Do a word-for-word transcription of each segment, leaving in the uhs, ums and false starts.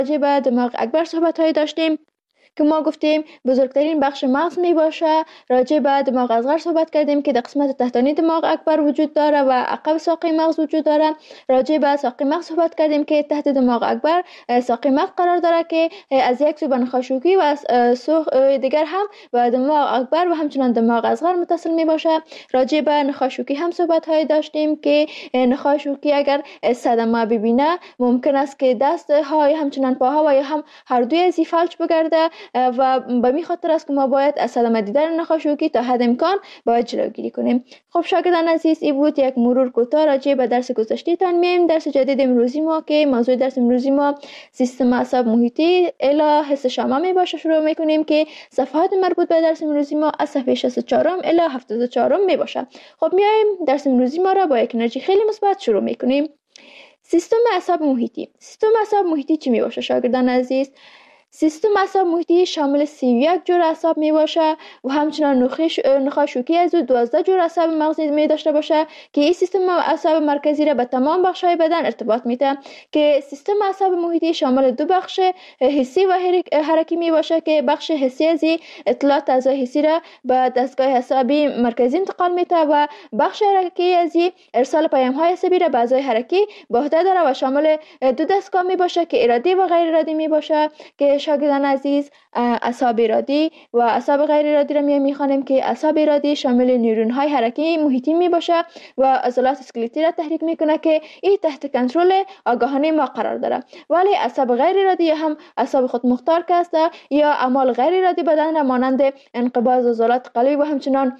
راجع به دماغ اکبر صحبت های داشتیم که ما گفتیم بزرگترین بخش مغز می باشه. راجع به دماغ اصغر صحبت کردیم که در قسمت تحتانی دماغ اکبر وجود داره و عقب ساقه مغز وجود داره. راجع به ساقه مغز صحبت کردیم که تحت دماغ اکبر ساقه مغز قرار داره که از یک سو به نخاشوکی و از سو دیگر هم به دماغ اکبر و همچنان دماغ اصغر متصل می باشه. راجع به نخاشوکی هم صحبت های داشتیم که نخاشوکی اگر صدمه ببینه ممکن است که دست های همچنان پاها و یا هم هر دوی از فلج بگرده و به می خاطر است که ما باید از صدمه دیدن نخاشوکی تا حد امکان باید جلوگیری کنیم. خب شاگردان عزیز، این بود یک مرور کوتاه راجع به درس گذشته تان. میایم درس جدید امروزی ما که موضوع درس امروزی ما سیستم اعصاب محیطی الی حس شامه می باشه. شروع میکنیم که صفحات مربوط به درس امروزی ما از صفحه شصت و چهار الی هفتاد و چهار می باشه. خب میایم درس امروزی ما را با یک انرژی خیلی مثبت شروع میکنیم. سیستم اعصاب محیطی. سیستم اعصاب محیطی چی می باشه شاگردان عزیز؟ سیستم اعصاب محیطی شامل سی و یک جور اعصاب می باشه و همچنان نخاشوکی از او دوازده جور اعصاب مغزی می داشته باشه که این سیستم اعصاب مرکزی را به تمام بخش‌های بدن ارتباط میده. که سیستم اعصاب محیطی شامل دو بخش حسی و حرکی می باشه که بخش حسی از اطلاعات اعضای حسی را به دستگاه عصبی مرکزی انتقال میده و بخش حرکی از ارسال پیام‌های عصبی را به اعضای حرکی به عهده داره و شامل دو دستگاه می باشه که ارادی و غیر ارادی می باشه. که شاگردان عزیز، اعصاب ارادی و اعصاب غیر ارادی را می‌خوانیم که اعصاب ارادی شامل نیورون‌های حرکتی محیطی میباشه و عضلات اسکلتی را تحریک میکنه که این تحت کنترل آگاهانه ما قرار داره. ولی اعصاب غیر ارادی هم اعصاب خود مختار که است یا اعمال غیر ارادی بدن را مانند انقباض عضلات قلبی و همچنان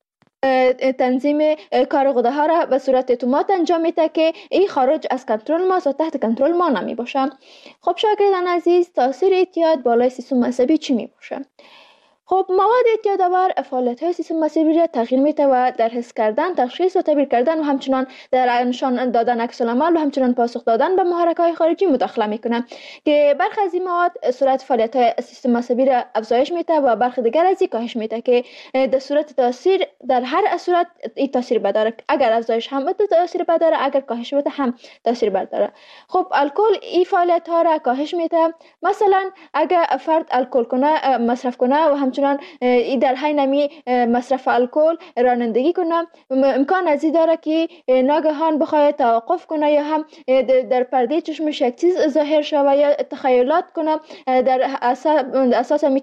تنظیم کار غده ها را به صورت اتومات انجام میده که این خارج از کنترل ما و تحت کنترل ما نمی باشه. خب شاگردان عزیز، تاثیر اعتیاد بالای سیستم عصبی چی می باشه؟ خب مواد اعتیادآور فعالیت‌های سیستم عصبی را تغییر میده و در حس کردن، تشخیص و تعبیر کردن و همچنان در نشان دادن عکس العمل و همچنان پاسخ دادن به محرک‌های خارجی مداخله میکنه که برخی از این مواد سرعت فعالیت‌های سیستم عصبی را افزایش میده و برخی دیگر از این کاهش میده که در صورت تاثیر در هر صورت این تاثیر بداره. اگر افزایش هم بده تاثیر بداره، اگر کاهش بده هم تاثیر بداره. خب الکل این فعالیت‌ها را کاهش میده. مثلا اگر فرد الکل کنه مصرف کنه و هم چنان ای در حین نمی مصرف الکل رانندگی کنه، امکان از این داره که ناگهان بخواد توقف کنه یا هم در پرده چشمش یک چیز ظاهر شوه یا تخیلات کنه در اساس می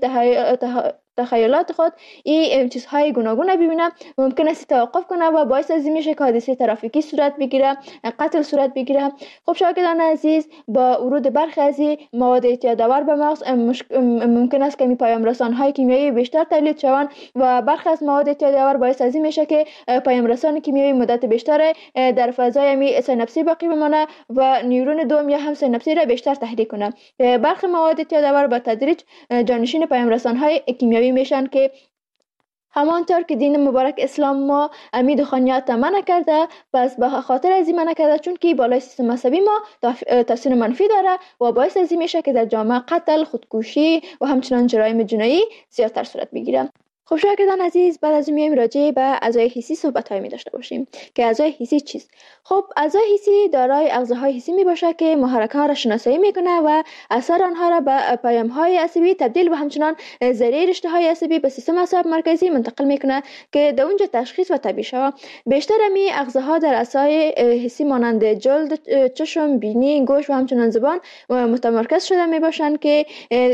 تخیلات خود این چیزهای گوناگون ببینه، ممکن است توقف کنه و باعث از این میشه که حادثه ترافیکی صورت بگیره، قتل صورت بگیره. خب شاگردان عزیز، با ورود برخی از مواد اعتیادآور به مغز ممکن است که می پیام رسان‌های کیمیایی بیشتر تولید شوند و برخی از مواد اعتیادآور باعث از این میشه که پیام رسان کیمیایی مدت بیشتر در فضای می سیناپسی باقی بمانه و نیورون دوم یا هم سیناپسی را بیشتر تحریک کنه. برخی مواد اعتیادآور با تدریج جانشین پیام رسان‌های کیمیایی میشن که همانطور که دین مبارک اسلام ما امی دخانیات منع کرده، پس به خاطر از این منع کرده چون که بالای سیستم عصبی ما تاثیر منفی داره و باعث از این میشه که در جامعه قتل، خودکشی و همچنان جرایم جنایی زیادتر صورت بگیره. خب شاگردان عزیز، بعد از میایم راجع به اعضای حسی صحبت های می داشته باشیم که اعضای حسی چیست؟ خب اعضای حسی دارای اغزاهای حسی می باشه که محرک ها را شناسایی میکنه و اثر آنها را به پیام های عصبی تبدیل و همچنان ذریعه رشته های عصبی به سیستم اعصاب مرکزی منتقل میکنه که در اونجا تشخیص و تعبیر شود. بیشتر می اغزاها در اعضای حسی مانند جلد، چشم، بینی، گوش و همچنان زبان متمرکز شده می باشند که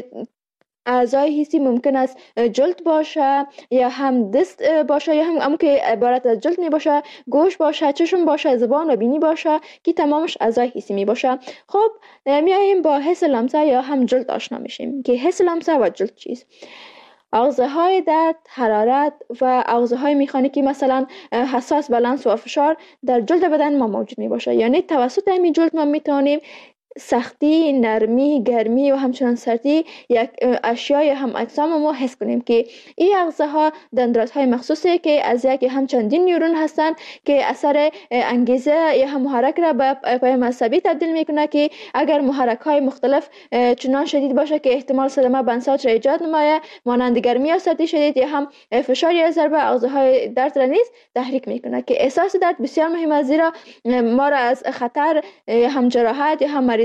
اعضای حسی ممکن است جلد باشه یا هم دست باشه یا هم, هم که عبارت از جلد می باشه، گوش باشه، چشم باشه، زبان و بینی باشه که تمامش اعضای حسی می باشه. خب میایم با حس لمسه یا هم جلد آشنا میشیم که حس لمسه و جلد چیست. اغزاهای درد، حرارت و اغزاهای میخانیکی مثلا حساس به لمس و فشار در جلد بدن ما موجود می باشه. یعنی توسط همین جلد ما میتونیم سختی، نرمی، گرمی و همچنان سردی یک اشیای هم اجسام ما حس کنیم که این اغزاها دندانهای مخصوصی که از یک هم چندین نیورون هستند که اثر انگیزه یا هم محرک را به پیام عصبی تبدیل میکنه که اگر محرک های مختلف چنان شدید باشه که احتمال صدمه بنساج را ایجاد نمایه، مانند گرمی یا سردی شدید یا هم فشار یا ضربه، اغزاهای درد را نیز تحریک میکنه که احساس درد بسیار مهم است، زیرا ما را از خطر هم جراحت یا هم مریض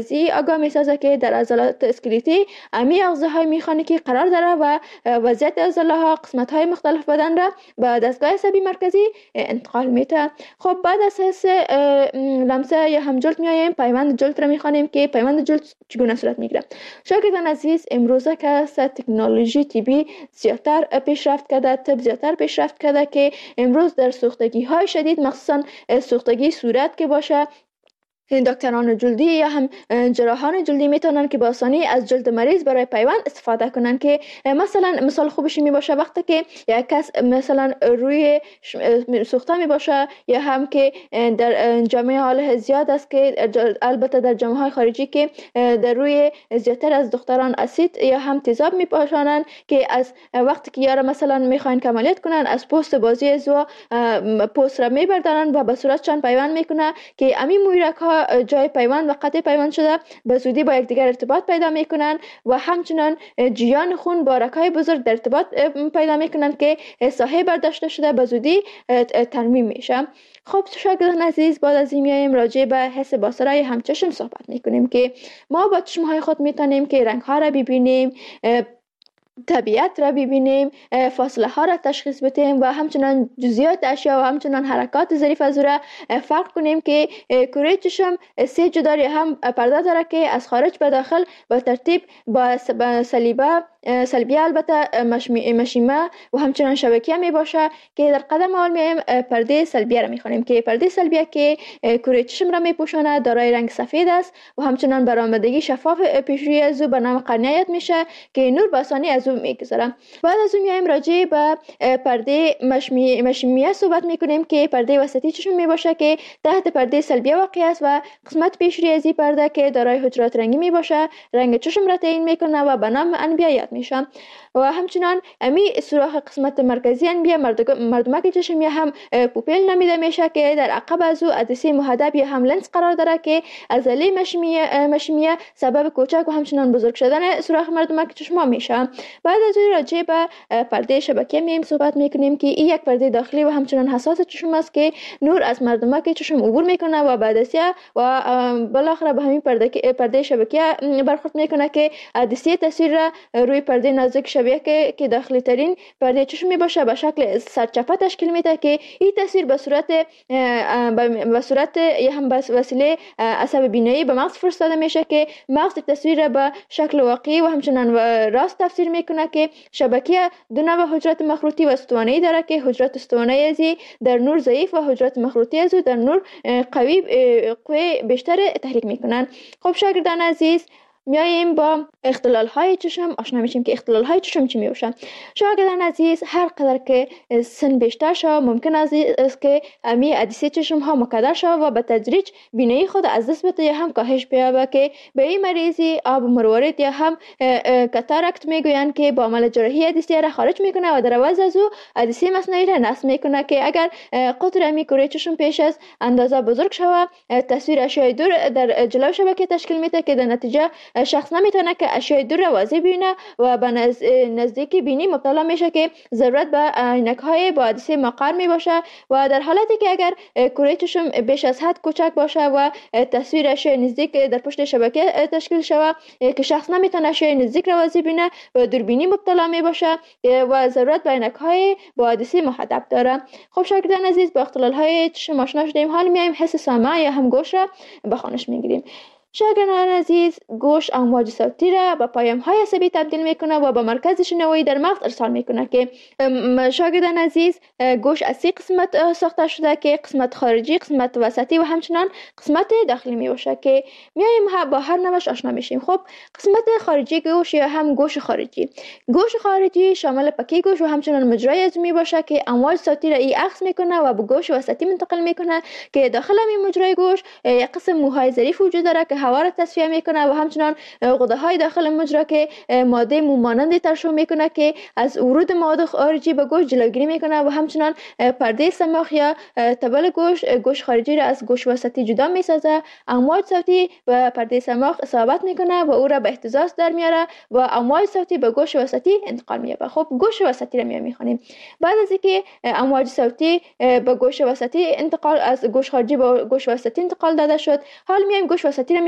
مریضی آگاه میسازه که در عضلات اسکلتی امی اغزاهای میخانیکی قرار داره و وضعیت عضله‌ها قسمت های مختلف بدن را به دستگاه عصبی مرکزی انتقال میده. خب بعد از حس لمسه یا هم جلد میایم پیوند جلد را میخوانیم که پیوند جلد چگونه صورت میگیره. شاگردان عزیز، امروزه که تکنولوژی طبی زیادتر پیشرفت کرده، طب زیادتر پیشرفت کرده که امروز در سوختگی های شدید مخصوصا سوختگی صورت که باشه دکتران جلدی یا هم جراحان جلدی میتونن که با آسانی از جلد مریض برای پیوند استفاده کنن که مثلا مثال خوبش می باشه وقتی که یک کس مثلا روی سوخته می باشه یا هم که در جامعه حال زیاد است که البته در جامعه های خارجی که در روی زیادتر از دختران اسید یا هم تیزاب می پاشانن که از وقتی که یارا مثلا میخواین که عملیات کنن از پوست بازی زو پوست را میبردارن و به صورتشان پیوند میکنه که امی مویرک ها جای پیوند و قطع پیوند شده به زودی با یکدیگر ارتباط پیدا میکنن و همچنان جریان خون با رگ‌های بزرگ در ارتباط پیدا میکنن که ساحه برداشته شده به زودی ترمیم میشه. خب شاگردان عزیز، بعد از این میایم راجع به حس بصری همچشم صحبت میکنیم که ما با چشم های خود میتونیم که رنگ ها را ببینیم، طبیعت را ببینیم، فاصله ها را تشخیص بدیم و همچنان جزئیات اشیا و همچنان حرکات ظریف از او را فرق کنیم که کره چشم سه جداری هم پرده داره که از خارج به داخل با ترتیب با صلیبه سلبیه البته مشیمه و همچنان شبکیه می باشه که در قدم اول میایم پرده سلبیه را میخوانیم که پرده سلبیه که کره چشم را میپوشانه دارای رنگ سفید است و همچنان برآمدگی شفاف پیشروی از او به نام قرنیه میشه که نور به آسانی از او میگذره. بعد از اون میایم راجع به پرده مشیمیه صحبت میکنیم که پرده وسطی چشم می باشه که تحت پرده سلبیه واقع است و قسمت پیشروی از این پرده که دارای حجرات رنگی می باشه رنگ چشم را تعیین میکنه و به نام انبیه میشم و همچنان امی سوراخ قسمت مرکزی انبیه مردمک چشم یا هم پوپیل نامیده میشه که در عقب از او عدسه محدب یا هم لنز قرار داره که عضله مشیمیه مشیمیه سبب کوچک و همچنان بزرگ شدن سوراخ مردمک چشم میشه. بعد از اون راجع به پرده شبکیه میم صحبت میکنیم که این یک پرده داخلی و همچنان حساس چشم است که نور از مردمک چشم عبور میکنه و بعد از و بالاخره به همین پرده پرده شبکیه برخورد میکنه که عدسه تصویر را روی پرده نازک شبیه که که داخلی ترین پرده چشم می باشه به شکل سرچپه تشکیل میده که این تصویر به صورت به صورت یا هم به وسیله عصب بینایی به مغز فرستاده میشه که مغز تصویر را به شکل واقعی و همچنان راست تفسیر میکنه که شبکیه دو نوع حجرات مخروطی و استوانه‌ای داره که حجرات استوانه‌ای ازی در نور ضعیف و حجرات مخروطی ازو در نور قوی قوی بیشتر تحریک میکنن. خب شاگردان عزیز، میاییم با اختلال های چشم آشنا میشیم که اختلال های چشم چی میوشن. شاگردان عزیز، هر قدر که سن بیشتر شد ممکن است که امی عدسه چشم ها مکدر شد و به تدریج بینایی خود از دست بده یا هم کاهش بیابه که به این مریضی آب مروارید یا هم کاتاراکت میگویند که با عمل جراحی عدسه را خارج میکنه و در عوض از او عدسه مصنوعی را نصب میکنه که اگر قطر امی کره چشم پیش از اندازه بزرگ شود تصویر اشیاء دور در جلو شبکه تشکیل میده که در نتیجه شخص نمیتونه که اشیاء دور را واضح ببینه و به نزدیکی بینی مبتلا میشه که ضرورت به عینک های با عدسه مقر می باشه و در حالتی که اگر کره چشم بیش از حد کوچک باشه و تصویر اشیاء نزدیک در پشت شبکه تشکیل شود که شخص نمیتونه اشیاء نزدیک را واضح ببینه و دوربینی مبتلا می باشه و ضرورت به عینک های با عدسه محدب داره. خب شاگردان عزیز، با اختلال های چشم آشنا شدیم. حال میایم حس سامع یا هم گوش را به خوانش میگیریم. شاگردان عزیز، گوش امواج صوتی را به پیام های عصبی تبدیل میکنه و به مرکز شنوایی در مغز ارسال میکنه که شاگردان عزیز، گوش از سه قسمت ساخته شده که قسمت خارجی، قسمت وسطی و همچنان قسمت داخلی میباشه که میایم با هر نوش آشنا میشیم. خب قسمت خارجی گوش یا هم گوش خارجی گوش خارجی شامل پکی گوش و همچنان مجرای از میباشه که امواج صوتی را ای عکس میکنه و به گوش وسطی منتقل میکنه که داخل این مجرای گوش یک قسم موهای ظریف وجود داره که هوا را تصفیه میکنه و همچنان غده های داخل مجرا که ماده مو مانند ترشح میکنه که از ورود مواد خارجی به گوش جلوگیری میکنه و همچنان پرده سماخ یا تبل گوش گوش خارجی را از گوش وسطی جدا میسازه. امواج صوتی و پرده سماخ اصابت میکنه و او را به اهتزاز در میاره و امواج صوتی به گوش وسطی انتقال مییابه. خب گوش وسطی را میخوانیم. بعد از اینکه امواج صوتی به گوش وسطی انتقال از گوش خارجی به گوش وسطی انتقال داده شد، حال میایم گوش وسطی را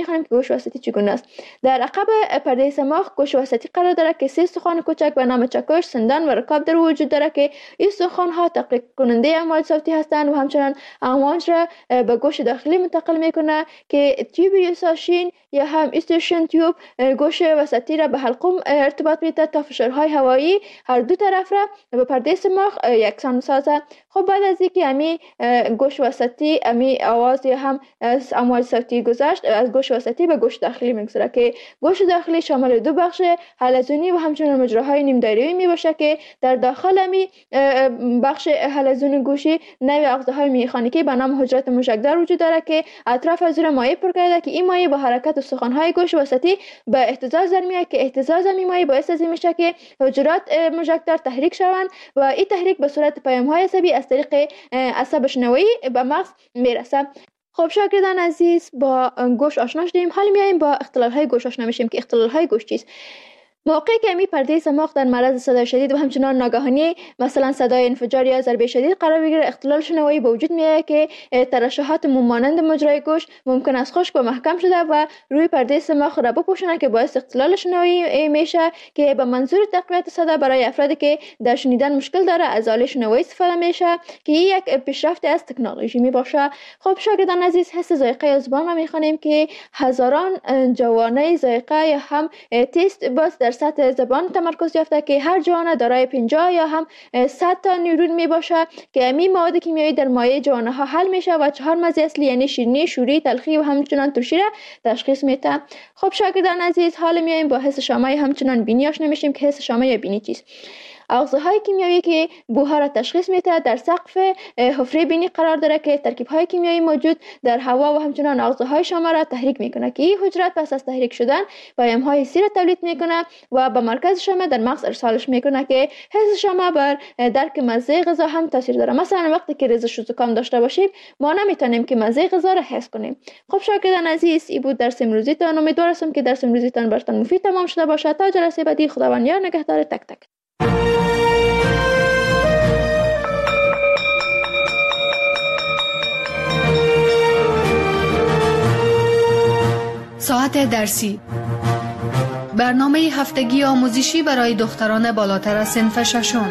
میخوانیم که گوش وسطی چگونه است. در عقب پرده سماخ گوش وسطی قرار دارد که سه استخوان کوچک به نام چکش، سندان و رکاب در وجود دارد که این استخوان ها تحقیق کننده امواج صوتی هستند و همچنان امواج را به گوش داخلی منتقل میکنه که تیوب یوساشین یا هم استیشن تیوب گوش وسطی را به حلقوم ارتباط میده تا فشارهای هوایی هر دو طرف را به پرده سماخ یکسان سازه. خب بعد از اینکه امی گوش وسطی امی آواز یا هم از امواج صوتی گذشت، از گوش وسطی به گوش داخلی میگذره که گوش داخلی شامل دو بخش حلزونی و همچنان مجراهای نیم دایره‌ای میباشه که در داخل امی بخش حلزون گوشی نوع اغزاهای میخانیکی به نام حجرات موشکدار وجود داره که اطراف از زیر مایع پر کرده که این مایع با حرکت استخوان‌های گوش وسطی به اهتزاز در میاد که اهتزاز این مایع باعث از این میشه که حجرات موشکدار تحریک شوند و این تحریک به صورت پیام‌های عصبی از طریق عصب شنوایی به مغز میرسه. خب شاگردان عزیز، با گوش آشنا شدیم، حالا میایم با اختلال‌های گوش آشنا میشیم که اختلال‌های گوش چیست. موقعی که می پرده سماخ در معرض صدای شدید و همچنان ناگهانی مثلا صدای انفجار یا ضربه شدید قرار بگیره، اختلال شنوایی به وجود میاد که ترشحات مانند مجرای گوش ممکن است خشک و محکم شده و روی پرده سماخ را بپوشونه که باعث اختلال شنوایی میشه که به منظور تقویت صدا برای افرادی که در شنیدن مشکل داره از آله شنوایی استفاده میشه که یک پیشرفت از تکنولوژی می باشه. خب شاگردان عزیز، حس ذائقه زبان را میخوانیم که هزاران جوانه ذائقه یا هم تست باز در سطح زبان تمرکز یافته که هر جوانه دارای پنجاه یا هم صد تا نیورون می باشه که امی مواد کیمیایی در مایع جوانه ها حل میشه و چهار مزه اصلی یعنی شیرینی، شوری، تلخی و همچنان ترشی را تشخیص میده. خب شاگردان عزیز، حالا میایم با حس شامه همچنان بینی آشنا میشیم که حس شامه یا بینی چیست. اغزاهای کیمیایی که بوها را تشخیص میده در سقف حفره بینی قرار داره که ترکیب‌های کیمیایی موجود در هوا و همچنان اغزاهای شامه را تحریک میکنه که این حجرات پس از تحریک شدن پیام‌های حسی را تولید میکنه و به مرکز شامه در مغز ارسالش میکنه که حس شامه بر درک مزه غذا هم تاثیر داره. مثلا وقتی که ریزش و زکام داشته باشیم ما نمیتونیم که مزه غذا را حس کنیم. خب شاگردان عزیز، این بود درس امروزیتان. امیدوارم که درس امروزیتان براتون مفید تمام شده باشه. تا جلسه بعدی، خداوند یار نگهدار تک تک. ساعت درسی، برنامه هفتگی آموزشی برای دختران بالاتر از صنف ششم.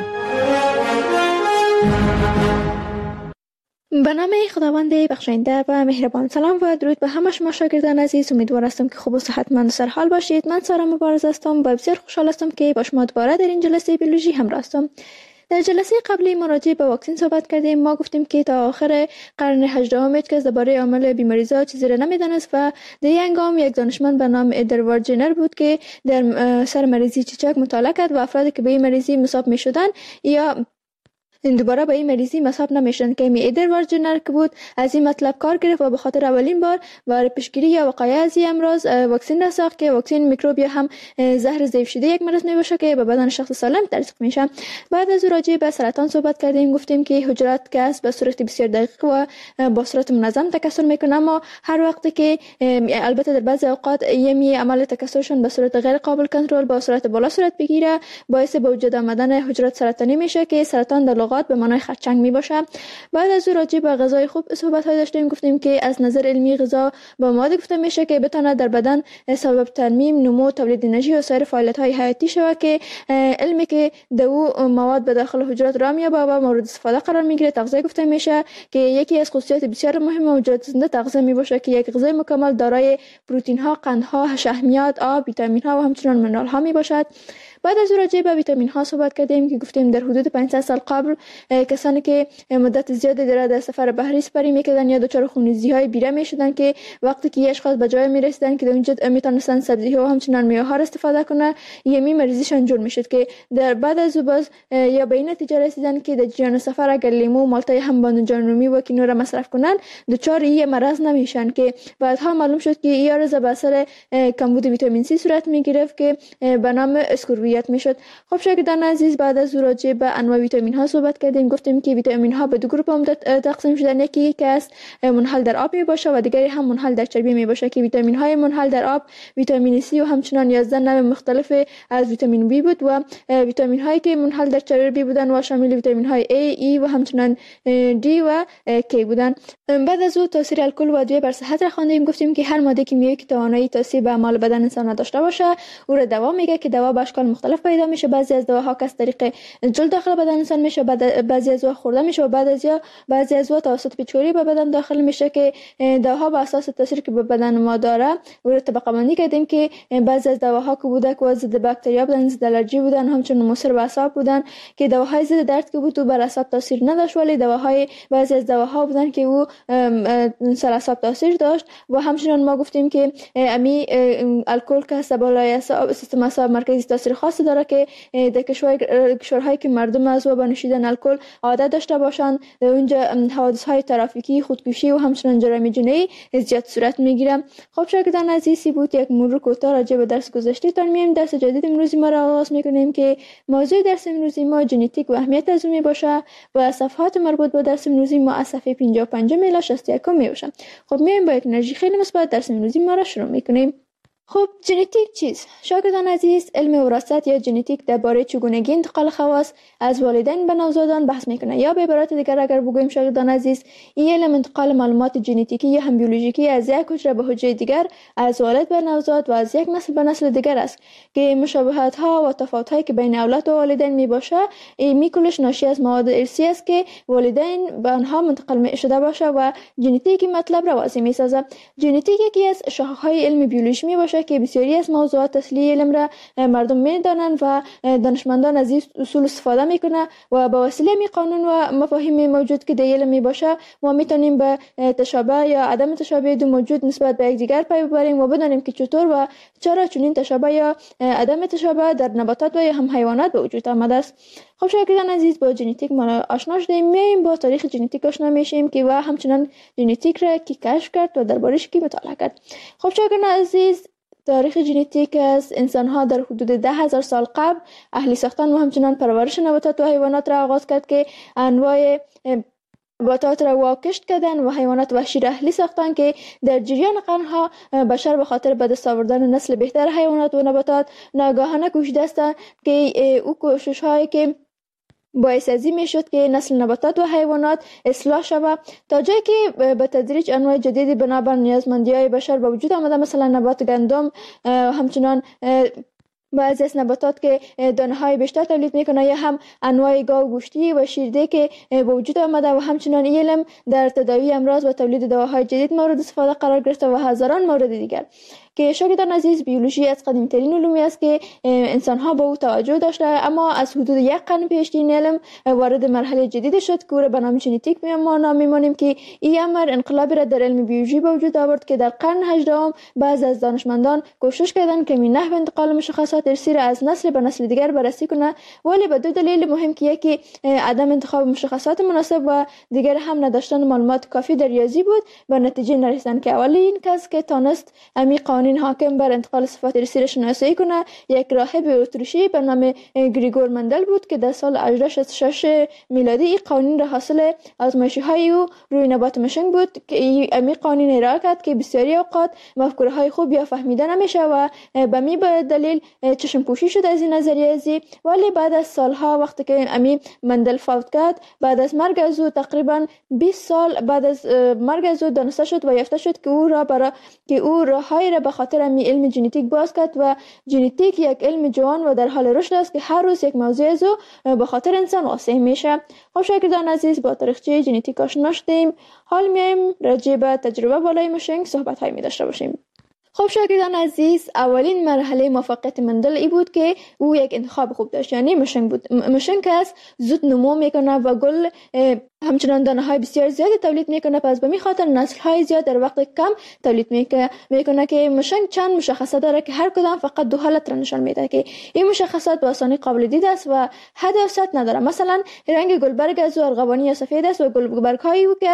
به نام خداوند بخشاینده و مهربان. سلام و درود به همه شما شاگردان عزیز. امیدوار هستم که خوب و صحتمند و سرحال باشید. من سارا مبارز هستم و بسیار خوشحال هستم که با شما دوباره در این جلسه بیولوژی همراه هستم. در جلسه قبلی ما راجع به واکسن صحبت کردیم. ما گفتیم که تا آخر قرن هجدهم هیچ کس درباره عامل بیماری‌زا چیزی را نمی‌دانست و در این هنگام یک دانشمند به نام ادوارد جنر بود که در سر مریضی چیچک مطالعه کرد و افرادی که به این مریضی مصاب می‌شدند یا دوباره به این مریضی مصاب نمیشن که می ادوارد جنر که بود از این مطلب کار گرفت و به خاطر اولین بار برای پیشگیری یا وقایع از این امراض واکسن را ساخت که واکسن میکروب یا هم زهر ضعیف شده یک مرض میباشه که به بدن شخص سالم تزریق میشه. بعد از راجع به سرطان صحبت کردیم. گفتیم که حجرات که است به صورت بسیار دقیق و با صورت منظم تکثر میکنه، اما هر وقتی که البته در بعضی اوقات یمی عمل تکثرشون به صورت غیر قابل کنترل با صورت بالا صورت بگیره، باعث به وجود آمدن حجرات سرطانی میشه که سرطان در به معنای خرچنگ می باشه. بعد از او راجع به غذای خوب صحبت های داشتیم. گفتیم که از نظر علمی غذا با مواد گفته میشه که بتونه در بدن سبب ترمیم، نمو، تولید انرژی و سایر فعالیت های حیاتی شود که علمی که دو مواد به داخل حجرات را میابه و مورد استفاده قرار میگیره تغذیه گفته میشه که یکی از خصوصیات بسیار مهم حجرات زنده تغذیه می باشه که یک غذای مکمل دارای پروتئین ها، قندها، شحمیات، آب، ویتامین ها و همچنین منرال ها می باشد. بعد از راجع به ویتامین ها صحبت کردیم که گفتیم در حدود پانصد سال قبل کسانی که مدت زیادی در سفر بحری سپری میکردن یا دچار خونریزی های بیره میشدن که وقتی که اشخاص به جای میرسیدن که در اونجا میتونستن سبزی ها و همچنین میوه ها استفاده کنن، یمی مریضیشان جور میشد که در بعد از باز یا به این نتیجه رسیدن که در جریان سفر اگر لیمو، مالتای هم بانجان رومی و کینو را مصرف کنن دچار این مرض نمیشن که بعدها معلوم شد که این عرض به اثر کمبود ویتامین سی صورت میگرفت که به نام اسکوربی مدیریت میشد. خب شاگردان عزیز، بعد از راجع به انواع ویتامین ها صحبت کردیم. گفتیم که ویتامین ها به دو گروه عمده تقسیم شدن. یکی که است منحل در آب می باشه و دیگری هم منحل در چربی می باشه که ویتامین های منحل در آب ویتامین سی و همچنان یازده نوع مختلف از ویتامین بی بود و ویتامین هایی که منحل در چربی بودن و شامل ویتامین های A، E و همچنان دی و K بودن. بعد از او تاثیر الکل و ادویه بر صحت را خواندیم. گفتیم که هر ماده کیمیایی که توانایی تاثیر به اعمال بدن انسان نداشته باشه او را دوا میگه که دوا به اشکال مختلف پیدا میشه. بعضی از دواها که از طریق جلد داخل بدن انسان میشه، بعضی از او خورده میشه و بعد از یا بعضی از او توسط پیچکاری به بدن داخل میشه که دواها به اساس تاثیری که به بدن ما داره او را طبقه بندی کردیم که بعضی از دواها که بوده که ضد باکتریا بودن، ضد الرژی بودن، همچنین مضر به اعصاب بودن که دواهای ضد درد که بود و بر اعصاب تاثیر نداشت، ولی دواهای بعضی از دواها بودن که او سر اعصاب تاثیر داشت. و همچنین ما گفتیم که امی الکل که هست بالای اعصاب سیستم اعصاب مرکزی تاثیر خاصی داره که در کشورهایی که مردم از و به نوشیدن الکل عادت داشته باشند اونجا حوادث های ترافیکی، خودکشی و همچنین جرایم جنایی زیاد صورت میگیره. خب شاگردان عزیزی، بود یک مرور کوتاه راجع به درس گذشته تان میایم. درس جدید امروزی ما را آغاز میکنیم که موضوع درس امروزی ما ژنتیک و اهمیت از اون باشه و صفحات مربوط به درس امروزی ما از صفحه پنجاه و پنج الی شصت و یک میباشه. خب میایم با یک انرژی خیلی مثبت درس امروزی ما را شروع میکنیم. خب ژنتیک چیست؟ شاگردان عزیز، علم وراثت یا ژنتیک درباره چگونگی انتقال خواص از والدین به نوزادان بحث میکنه، یا به عبارت دیگر اگر بگوییم شاگردان عزیز، این علم انتقال معلومات ژنتیکی یا هم بیولوژیکی از یک حجره به حجره دیگر، از والد به نوزاد و از یک نسل به نسل دیگر است که مشابهت ها و تفاوت هایی که بین اولاد و والدین می باشه این کلش ناشی از مواد ارثی است که والدین به آنها منتقل شده باشه و ژنتیک مطلب را واضح میسازه. ژنتیک یکی از شاخه های علم بیولوژی می باشه که بسیاری از موضوعات اصلی علم را مردم میدانند و دانشمندان از این اصول استفاده میکنه و با وسیله می قانون و مفاهیم موجود که در علم می باشه ما میتونیم به تشابه یا عدم تشابه دو موجود نسبت به یکدیگر پی ببریم و بدانیم که چطور و چرا چنین تشابه یا عدم تشابه در نباتات و یا هم حیوانات به وجود آمده است. خب شاگردان عزیز، با ژنتیک ما آشنا شدیم، میایم با تاریخ ژنتیک آشنا میشیم که و همچنان ژنتیک را کی کشف کرد و دربارش کی مطالعه کرد. خب شاگردان عزیز، تاریخ ژنتیک از انسان‌ها در حدود ده هزار سال قبل اهلی ساختن و همچنان پرورش نباتات و حیوانات را آغاز کرد که انواع نباتات را واکشت کردن و حیوانات وحشی را اهلی ساختن که در جریان قرنها بشر به خاطر به دست آوردن نسل بهتر حیوانات و نباتات ناگهانه کوشیده است که او کوشش هایی که باعث ازی می شد که نسل نباتات و حیوانات اصلاح شود تا جایی که به تدریج انواع جدیدی بنابر نیازمندی های بشر به وجود آمده، مثلا نبات گندم، همچنان بعضی از نباتات که دانه های بیشتر تولید میکنه یا هم انواع گاو گوشتی و شیرده که به وجود آمده و همچنان علم در تداوی امراض و تولید دواهای جدید مورد استفاده قرار گرفته و هزاران مورد دیگر که شاگردان عزیز بیولوژی از قدیم ترین علومی است که انسان ها به او توجه داشته، اما از حدود یک قرن پیش این علم وارد مرحله جدید شد که او را به نام ژنتیک ما نام می‌مانیم که این امر انقلابی را در علم بیولوژی به وجود آورد که در قرن هجدهم بعض از دانشمندان کوشش کردند که این نحو انتقال مشخصات ارثی را از نسل به نسل دیگر بررسی کنه، ولی به دو دلیل مهم که یکی عدم انتخاب مشخصات مناسب و دیگر هم نداشتن معلومات کافی در ریاضی بود، به نتیجه نرسیدند که اولین کس که تونست امی قوانین حاکم بر انتقال صفات ارثی را شناسایی کنه یک راهب اتریشی به نام گریگور مندل بود که در سال هزار و هشتصد و شصت و شش میلادی این قوانین را حاصل آزمایشی های او روی نبات مشنگ بود که امی قوانین ارائه کرد که بسیاری اوقات مفکوره های خوب یا فهمیده نمیشه و به می به دلیل چشم پوشی شد از این نظریه ازی، ولی بعد از سالها وقتی که امی مندل فوت کرد، بعد از مرگ از او تقریبا بیست سال بعد از مرگ از او دانسته شد و یافته شد که او را برای که او راههای را به خاطر امی علم ژنتیک باز کرد و ژنتیک یک علم جوان و در حال رشد است که هر روز یک موضوع از او به خاطر انسان واضح میشه. خب شاگردان عزیز، با تاریخچه ژنتیک آشنا شدیم، حال میایم راجع به تجربه بالای مشنگ صحبت های می داشته باشیم. خب شاگردان عزیز، اولین مرحله موفقیت مندل ای بود که او یک انتخاب خوب داشت، یعنی مشنگ بود. مشنگ است زود نمو میکنه و گل همچنان دانه های بسیار زیادی تولید میکنه، پس به می خاطر نسل های زیاد در وقت کم تولید میکنه که مشنگ چند مشخصات داره که هر کدام فقط دو حالت را نشان میده که این مشخصات به آسانی قابل دید است و حد و سطح نداره. مثلا رنگ گلبرگ از ارغوانی یا سفید است و گلبرگ های او که است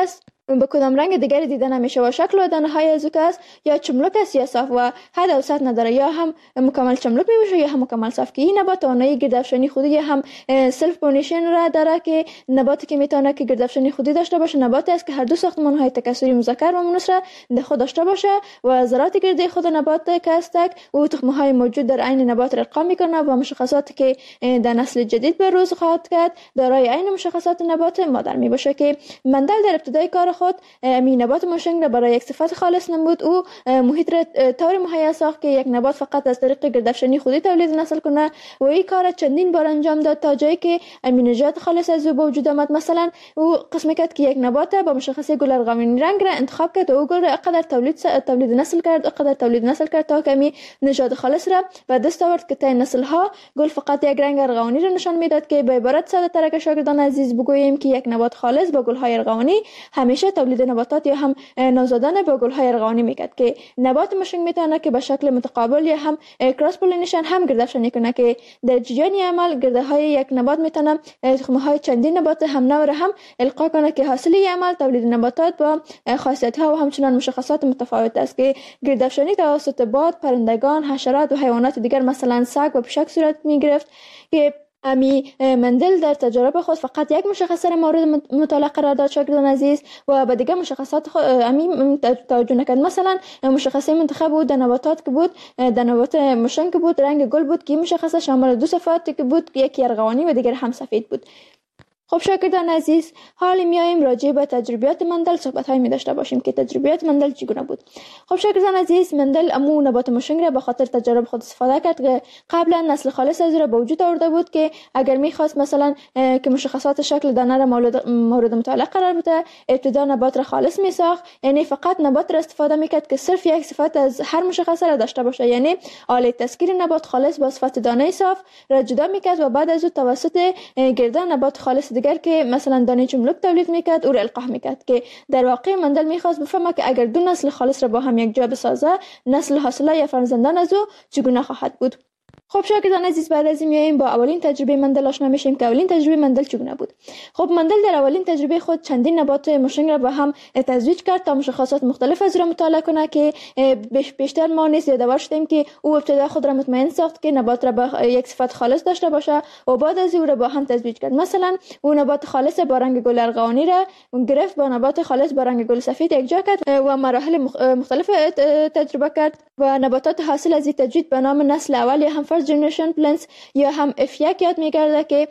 به کدام رنگ دیگری دیده نمیشه و شکل و دانه های ازوک است یا چملک است یا صاف و حد و سطح نداره، یا هم مکمل چملک میباشه یا هم مکمل صاف. که این نبات توانایی گردافشانی خودی هم سلف پولینیشن را داره که نباتی که میتونه که گردافشانی خودی داشته باشه نباتی است که هر دو ساختمان های تکثری مذکر و مؤنث را در خود داشته باشه و ذرات گردی خود نبات که است او تخم های موجود در عین نبات را القا میکنه و مشخصاتی که در نسل جدید به روز خواهد کرد دارای عین مشخصات نبات مادر می باشه. که مندل در ابتدای کار خود می نبات موشنگ را برای یک صفت خالص نمود. او محیط را طور مهیا ساخت که یک نبات فقط از طریق گردافشانی خودی تولید نسل کنه و این کار چندین بار انجام داد تا جایی که امینوژات خالص از او به وجود آمد. مثلا او قسم کرد که یک نبات با مشخصه گل ارغوانی رنگ را انتخاب کرد و او گل را قدر تولید تولید نسل کرد قدر تولید نسل کرد تا کمی نژاد خالص را به دست آورد که تا نسل ها گل فقط یک رنگ ارغوانی را نشان میداد. که به عبارت ساده تر که شاگردان عزیز بگوییم که یک نبات خالص با گل های ارغوانی همیشه تولید نباتات یا هم نوزادان با گل های ارغوانی میکرد. که نبات موشنگ میتونه که به شکل متقابل یا هم کراس پولینیشن هم گردافشانی کنه که در جریان عمل گرده های یک نبات میتونه تخم های چندین نبات هم نو را هم القا کنه که حاصل عمل تولید نباتات با خاصیت ها و همچنان مشخصات متفاوت است. که گردافشانی توسط باد، پرندگان، حشرات و حیوانات دیگر مثلا سگ و پشک صورت میگرفت. که امی مندل در تجربه خود فقط یک مشخصه را مورد مطالعه قرار داد شاگردان عزیز و به دیگر مشخصات خود امی توجه نکرد. مثلا مشخصه منتخب بود در نباتات که بود در نبات موشنگ بود رنگ گل بود که مشخصه شامل دو صفات که بود یکی ارغوانی و دیگر هم سفید بود. خب شاگردان عزیز حالا میایم راجع به تجربیات مندل صحبت های می داشته باشیم که تجربیات مندل چگونه بود. خب شاگردان عزیز مندل امو نبات موشنگ را به خاطر تجارب خود استفاده کرد که قبلا نسل خالص از را به وجود آورده بود که اگر میخواست مثلا که مشخصات شکل دانه را مورد مطالعه قرار بده ابتدا نبات را خالص می ساخت، یعنی فقط نبات را استفاده میکرد که صرف یک صفت از هر مشخصه را داشته باشه، یعنی آله تسکیر نبات خالص با صفت دانه صاف را جدا میکرد و بعد از او توسط گردان نبات خالص دیگر که مثلا دانه چملک تولید میکرد او را القاح میکرد. که در واقع مندل میخواست بفهمه که اگر دو نسل خالص را با هم یک جا بسازه نسل حاصله یا فرزندان از او چگونه خواهد بود. خب شاگردان عزیز بعد از این میایم با اولین تجربه مندل آشنا میشیم که اولین تجربه مندل چگونه بود. خب مندل در اولین تجربه خود چندین نبات موشنگ را با هم تزویج کرد تا مشخصات مختلف از را مطالعه کنه که بیشتر ما نیز یادآور شدیم که او ابتدا خود را مطمئن ساخت که نبات را با یک صفت خالص داشته باشه و بعد از او را با هم تزویج کرد. مثلا او نبات خالص با رنگ گل ارغوانی را گرفت با نبات خالص با رنگ گل سفید یکجا کرد و مراحل مختلف تجربه کرد و نباتات حاصل از این تجوید به نام نسل اول یا هم فرست جنریشن پلنتس یا هم اف یک یاد میگرده که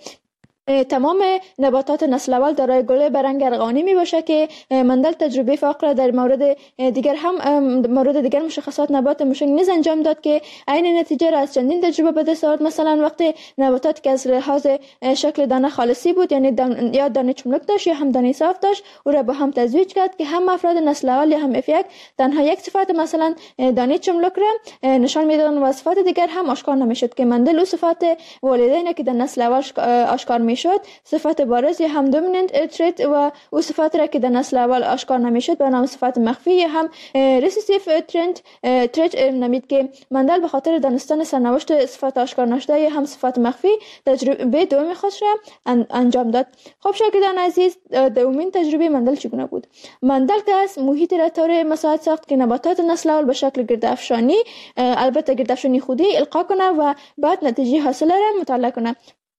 تمام نباتات نسل اول دارای گل به رنگ ارغوانی می باشه. که مندل تجربه فاقره در مورد دیگر هم مورد دیگر مشخصات نبات موشنگ نیز انجام داد که عین نتیجه را از چندین تجربه به دست آورد. مثلا وقتی نباتات که از لحاظ شکل دانه خالصی بود یعنی دان یا دانه چملک داشت یا هم دانه صاف داشت او را با هم تزویج کرد که هم افراد نسل اول یا هم اف یک تنها یک صفت مثلا دانه چملک را نشان میدادن و صفات دیگر هم آشکار نمیشد. که مندل او صفات والدین که در نسل اول آشکار می شد صفت بارز یا هم دومیننت تریت و او صفات را که در نسل اول آشکار نمیشد به نام صفت مخفی یا هم ریسیسیف ترند تریت نامید. که مندل به خاطر دانستن سرنوشت صفات آشکار نشده یا هم صفات مخفی تجربه دومی خودش را انجام داد. خب شاگردان عزیز دومین تجربه مندل چگونه بود؟ مندل که از محیط را طور مساعد ساخت که نباتات نسل اول به شکل گردافشانی البته گردافشانی خودی القا کنه و بعد نتیجه حاصله را مطالعه کنه.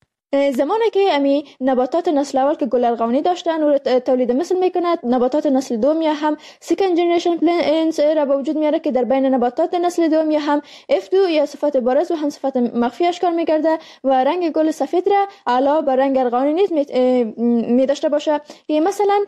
زمانی که امی نباتات نسل اول که گل ارغوانی داشتن و تولید مثل میکند نباتات نسل دوم یا هم سکند جنریشن پلنتس را به وجود میاره که در بین نباتات نسل دوم یا هم اف دو یا صفت بارز و هم صفت مخفی اشکال میگرده و رنگ گل سفید را علاوه بر رنگ ارغوانی نیز می داشته باشه. که مثلا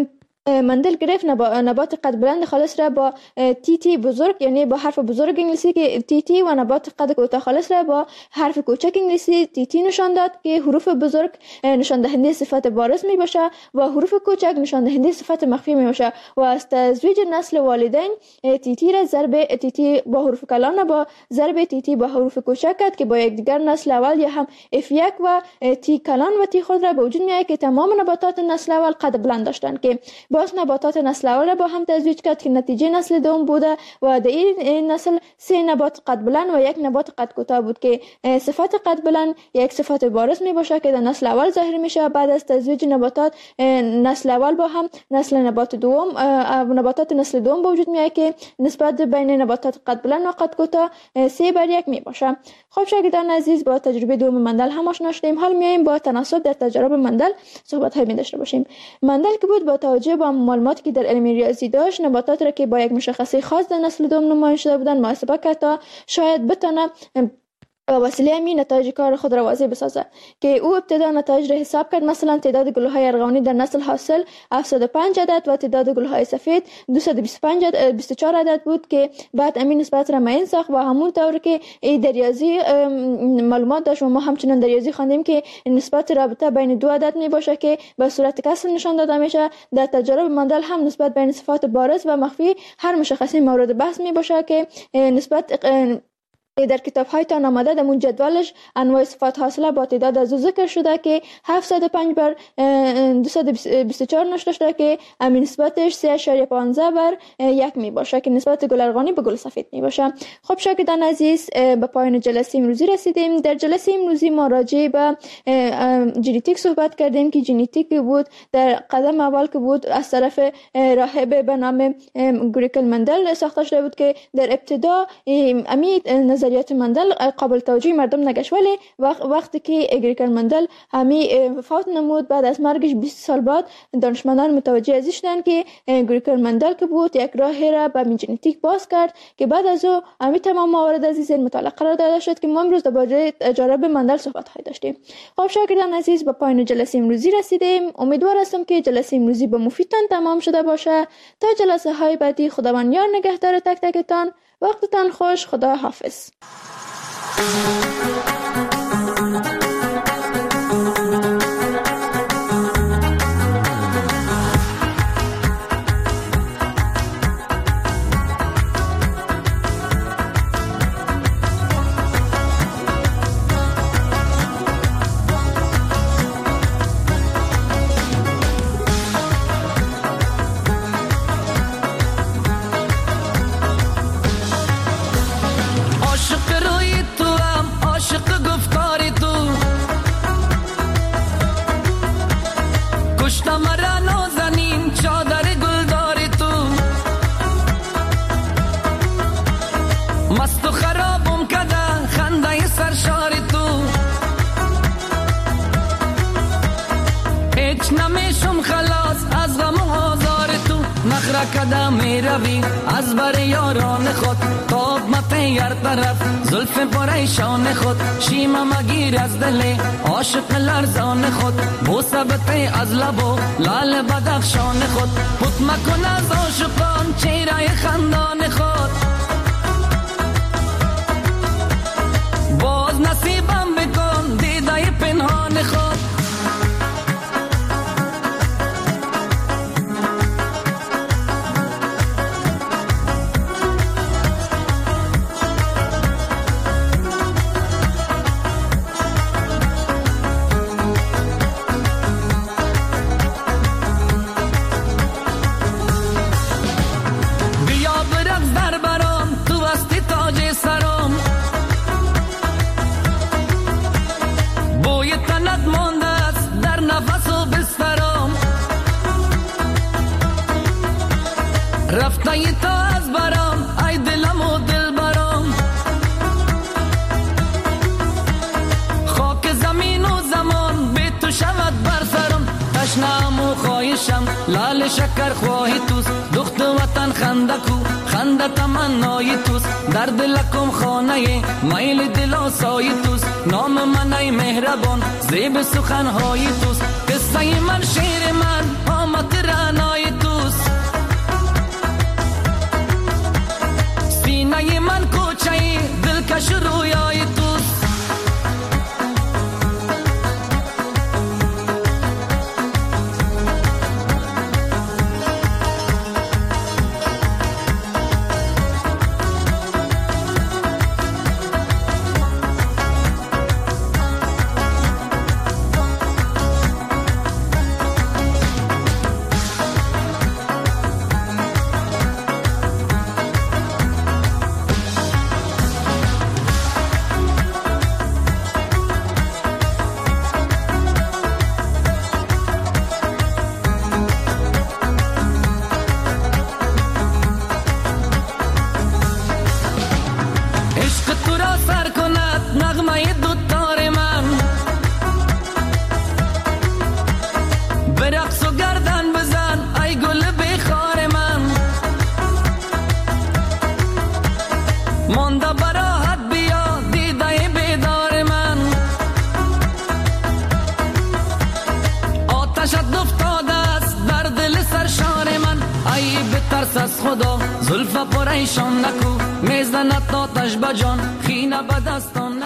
مندل گرفت نبات قد بلند خالص را با تی تی بزرگ یعنی با حرف بزرگ انگلیسی که تی تی و نبات قد کوتاه خالص را با حرف کوچک انگلیسی تی تی نشان داد که حروف بزرگ نشان دهنده صفت بارز می باشه و حروف کوچک نشان دهنده صفت مخفی می باشه. و از تزویج نسل والدین تی تی را ضرب تی تی با حروف کلان با ضرب تی تی با حروف کوچک کرد که با یکدیگر نسل اول یا هم اف یک و تی کلان و تی خود را به وجود می آید که تمام نباتات نسل اول قد بلند داشتند. که باز نباتات نسل اول با هم تزویج کرد که نتیجه نسل دوم بوده و در این نسل سه نبات قد بلند و یک نبات قد کوتاه بود که صفت قد بلند یک صفت بارز می باشه که در نسل اول ظاهر میشه. بعد از تزویج نباتات نسل اول با هم نسل نبات دوم نباتات نسل دوم به وجود میاد که نسبت بین نباتات قد بلند و قد کوتاه سه بر یک می باشه. خب شاگردان عزیز، با تجربه دوم مندل هم آشنا شدیم. حال میایم با تناسب در تجارب مندل صحبت های می داشته باشیم. مندل که بود با توجه به معلوماتی که در علم ریاضی داشت، نباتات را که با یک مشخصه خاص در نسل دوم نمایش داده بودند محاسبه کرد تا شاید بتونه و وسیله همین نتایج کار خود را واضح بسازد که او ابتدا نتایج را حساب کرد. مثلا تعداد گل‌های ارغوانی در نسل حاصل هفتصد و پنج عدد و تعداد گل‌های سفید دویست و بیست و پنج عدد بیست و چهار عدد بود که بعد امین نسبت را معین ساخت و همون طور که در ریاضی معلومات داشت و ما همچنان در ریاضی خواندیم که نسبت رابطه بین دو عدد می باشه که به صورت کسر نشان داده میشه. در تجارب مندل هم نسبت بین صفات بارز و مخفی هر مشخصه مورد بحث می باشه که نسبت در کتاب هایتان آمده در اون جدولش انواع صفات حاصله با تعداد از ذکر شده که هفتصد و پنج بر دویست و بیست و چهار نشته شده که همین نسبتش سه اشاریه پانزده بر یک می باشه که نسبت گل ارغوانی به گل سفید می باشه. خب شاگردان عزیز، به پایان جلسه امروزی رسیدیم. در جلسه امروزی ما راجع به ژنتیک صحبت کردیم که ژنتیک بود در قدم اول که بود از طرف راهب به نام گریکل مندل ساخته شده بود که در ابتدا امی نظریات مندل قابل توجه مردم نگشت، ولی وقتی که گریکل مندل همی فوت نمود بعد از مرگش بیست سال بعد دانشمندان متوجه ازش شدند که گریکل مندل که بود یک راهی را به ژنتیک باز کرد که بعد از او همی تمام موارد از این مطالعه قرار داده شد که ما امروز درباره تجارب مندل صحبت های داشتیم. خب شاگردان عزیز، به پایان جلسه امروزی رسیدیم. امیدوار هستم که جلسه امروزی به مفیدتان تمام شده باشه. تا جلسه های بعدی خداوند یار نگهدار تک تکتان. وقتتان خوش. خدا حافظ. کدام می روی از بر یاران خود تاب مته هر طرف زلف پریشان خود شیما مگیر از دل عاشق لرزان خود بوسه بته از لبو لال بدخشان خود پت مکن از عاشقان چهره خندان خود باز نصیبم بکن دیده پنهان خود رفتای تو از برام ای دلم و دل برام خاک زمین و زمان به تو شود بر سرم تشنم و خواهشم لال شکر خواهی توست دخت وطن خنده کو خنده تمنای توست در دلکم خانه میل دل آسای توست نام من ای مهربان زیب سخنهای توست قصه من شعر من آمد رعنای توست سینه من کوچه دلکش رویای توست از خدا زلف پریشان نکو میزند آتش بجان خینه به دستان